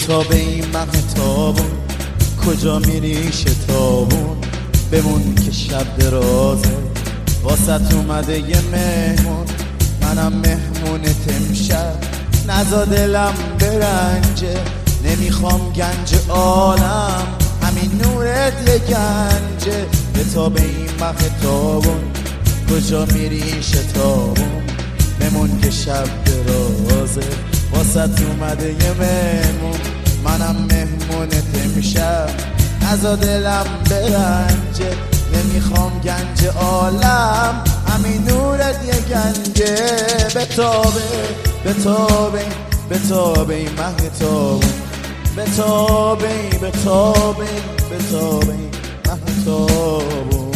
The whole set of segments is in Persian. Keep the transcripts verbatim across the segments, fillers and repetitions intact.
تاب این مهتابون کجا میری شتابون بمون که شب درازه واسط اومده یه مهمون منم مهمونت امشب نزا دلم برنجه نمیخوام گنج عالم همین نورت یه گنجه به تاب این مهتابون کجا میری شتابون بمون که شب درازه واسط اومده یه مهمون منم مهمونت امشب نزا دلم برنجه نمیخوام گنج عالم همین نورت یه گنجه به تابه به تابه به تابه این مهتابون به تابه به تابه به تابه این مهتابون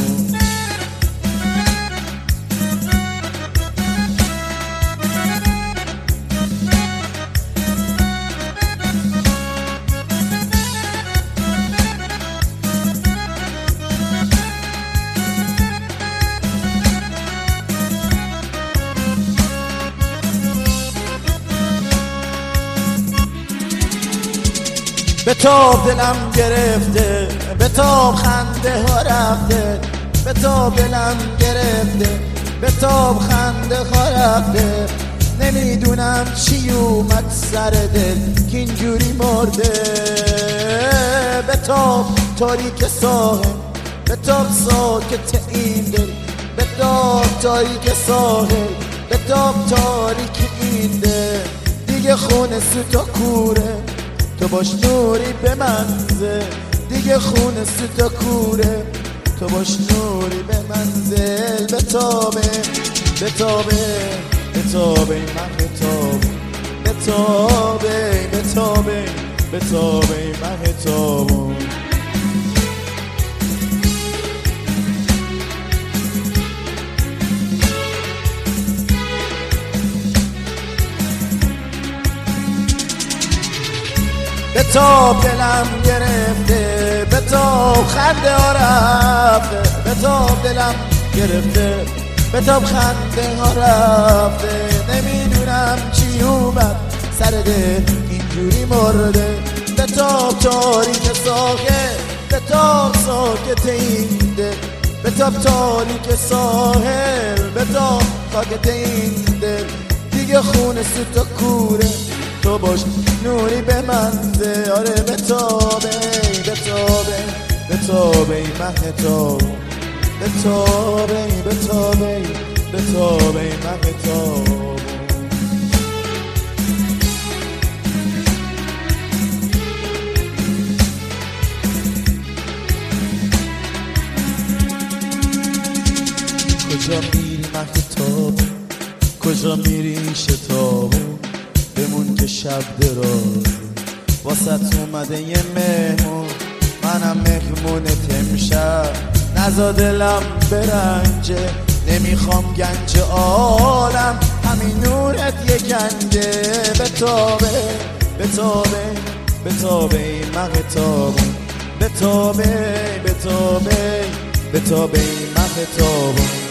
به تاب دلم گرفته به تاب خنده ها رفته به تاب دلم گرفته به تاب خنده ها رفته نمیدونم چی اومد سر دل که اینجوری مرده به تاب تاریک ساحل به تاب ساکت این دل به تاب تاریک ساحل به تاب تاریک این دل دیگه خونه سوتا کوره تو باش نوری به منزل دیگه خونه سوتا کوره تو باش نوری به منزل به تابه به تابه به تابه من به تابه به تابه به تابه به تابه من به تابه به تاب دلم گرفته به تاب خنده ها رفته به تاب دلم گرفته به تاب خنده ها رفته نمیدونم چی اومد سر دل اینجوری مرده به تاب تاریک ساحل به تاب ساکت این دل به تاب تاریک ساحل به تاب ساکت این دل دیگه خونه سوتا کوره تو باش نوری به منزه آره به تابه به تابه به تابه مهتاب به تابه به تابه به تابه مهتاب کجا میری مهتاب کجا میری شتابون بمون که شب دراز واسط اومده یه مهمون منم مهمونت امشب نزا دلم برنجه نمیخوام گنج عالم همین نورت یه گنجه به تابه به تابه به تابه این مهتابون به تابه به تابه به تابه این مهتابون